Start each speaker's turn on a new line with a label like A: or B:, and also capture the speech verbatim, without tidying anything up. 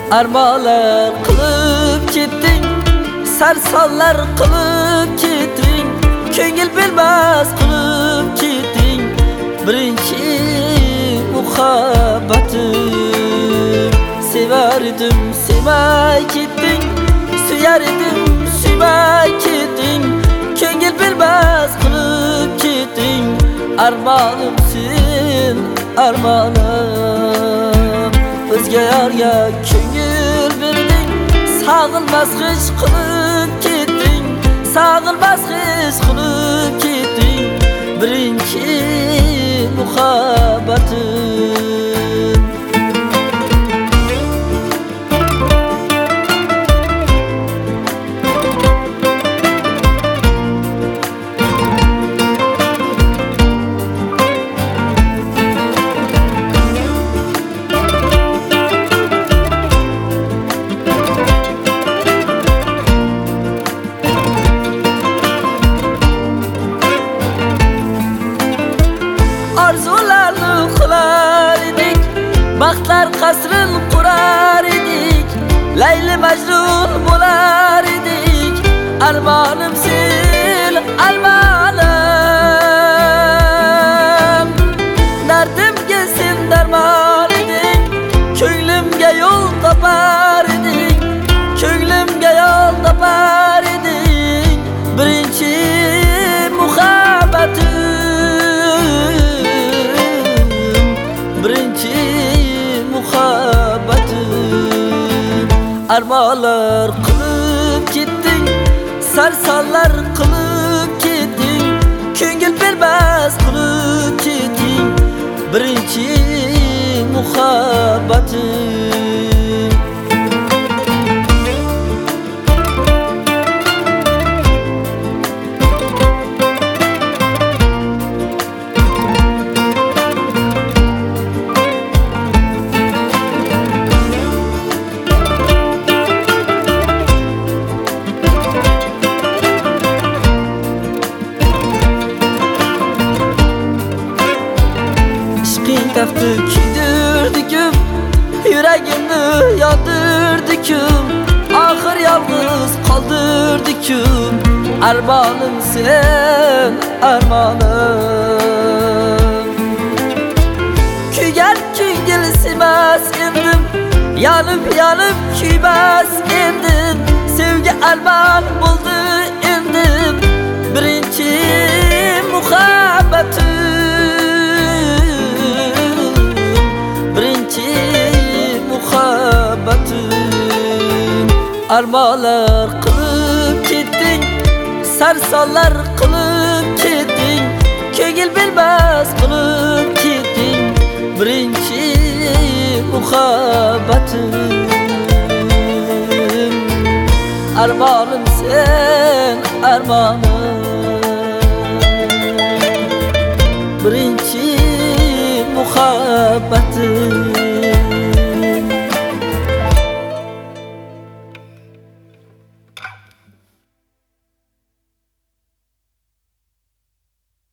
A: armonlar qilib ketding, sarsonlar qilib ketding, ko'ngil bilmas qilib ketding birinchi muhabbatim. Sevar edim, sevmay ketding, suyar edim, suymay ketding, ko'ngil bilmas qilib ketding armonim sen, armonim. O'zga yorga ko'ngil berding, sog'inmas hech qilib ketding, sog'inmas hech qilib ketding birinchi muhabbatim. Arzularni qilar edik, baxtlar qasrin qurar edik, Layli Majnun bo'lar edik, armonim sen, armonim. Dardimga sen darmon eding, ko'nglimga yo'l topar eding, ko'nglimga yo'l topar eding birinchi muhabbatim. Armonlar qilib ketding, sarsonlar qilib ketding, ko'ngil bermas qilib ketding birinchi muhabbatim. Tafti kuydirdikim, yuragimni yondirdikim, oxir yolg'iz qoldirdikim armonim sen, armonim. Kuygan ko'ngil sevmas endim, yonib yonib kuymas endim, sevgi armon bo'ldi endim birinchi muhabbatim. Armonlar qilib ketding, sarsonlar qilib ketding, ko'ngil bilmas qilib ketding birinchi muhabbatim. Armonim sen, armonim, birinchi muhabbat.